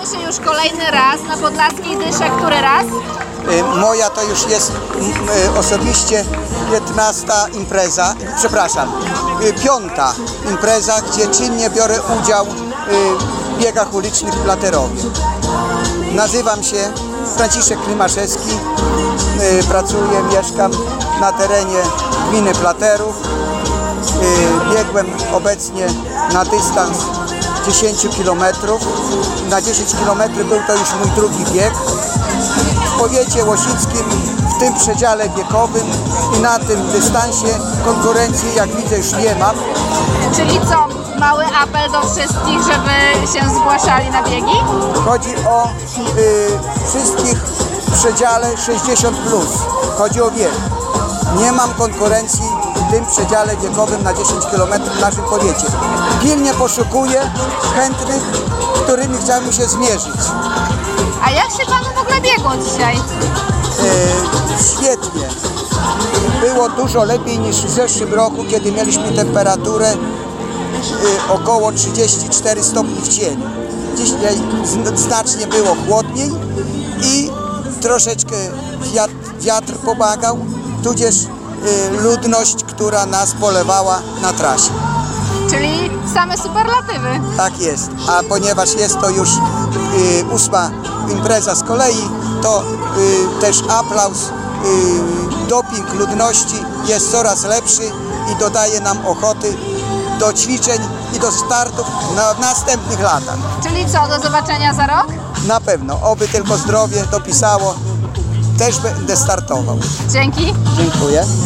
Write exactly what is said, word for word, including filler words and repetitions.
Spotykamy się już kolejny raz na Podlaskiej Dysze. Który raz? Moja to już jest osobiście piętnasta impreza, przepraszam, piąta impreza, gdzie czynnie biorę udział w biegach ulicznych w Platerowie. Nazywam się Franciszek Klimaszewski, pracuję, mieszkam na terenie gminy Platerów. Biegłem obecnie na dystans dziesięć kilometrów. Na dziesięć kilometrów był to już mój drugi bieg. W powiecie łosickim, w tym przedziale wiekowym i na tym dystansie konkurencji, jak widzę, już nie mam. Czyli co? Mały apel do wszystkich, żeby się zgłaszali na biegi? Chodzi o y, wszystkich w przedziale sześćdziesiąt plus. Chodzi o wiek. Nie mam konkurencji w tym przedziale wiekowym na dziesięć kilometrów w naszym powiecie. Pilnie poszukuję chętnych, z którymi chciałbym się zmierzyć. A jak się panu w ogóle biegło dzisiaj? E, świetnie. Było dużo lepiej niż w zeszłym roku, kiedy mieliśmy temperaturę e, około trzydzieści cztery stopni w cieniu. Dzisiaj znacznie było chłodniej i troszeczkę wiatr, wiatr pomagał, tudzież e, ludność, która nas polewała na trasie. Czyli same superlatywy. Tak jest, a ponieważ jest to już y, ósma impreza z kolei, to y, też aplauz, y, doping ludności jest coraz lepszy i dodaje nam ochoty do ćwiczeń i do startów na, w następnych latach. Czyli co, do zobaczenia za rok? Na pewno, oby tylko zdrowie dopisało, też będę startował. Dzięki. Dziękuję.